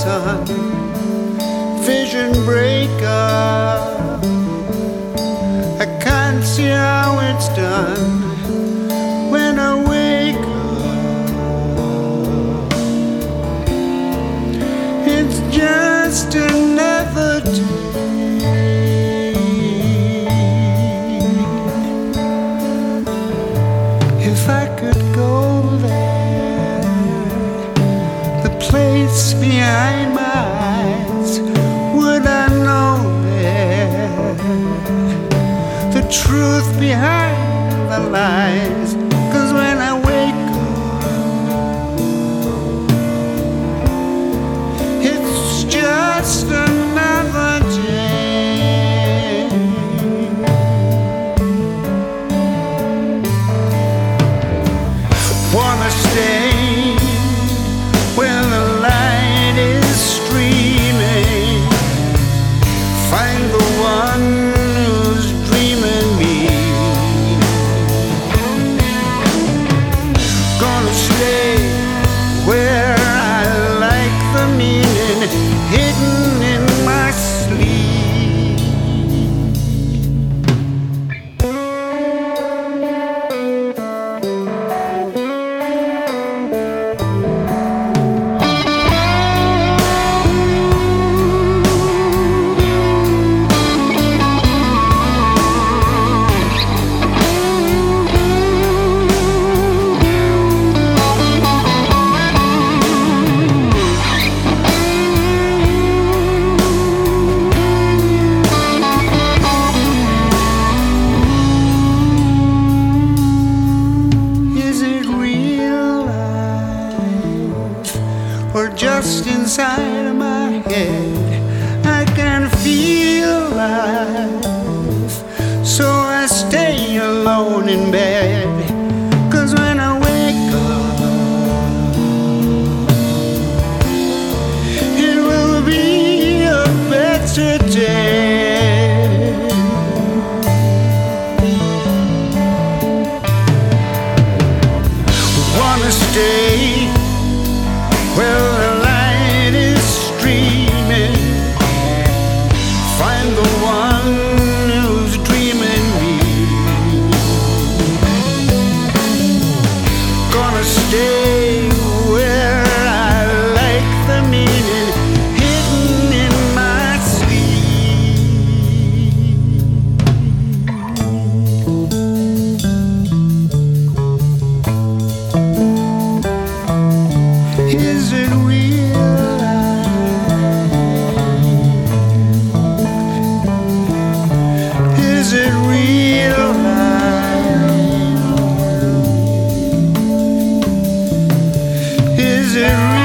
sun, vision breaker. I can't see how it's done when I wake up. It's just another day. If I could go there, the place behind my eyes, would I know there the truth behind the lies? 'Cause when I wake up, it's just another day. Wanna stay where the light is streaming, find the one who's dreaming me. Gonna stay where I like the meaning hidden in my sleep. Or just inside of my head, I can feel life, so I stay alone in bed. 'Cause when I wake up, it will be a better day. Wanna stay where the light is streaming, find the one who's dreaming me. Gonna stay where I like the meaning hidden in my Is it real life? Is it real life? Is it real?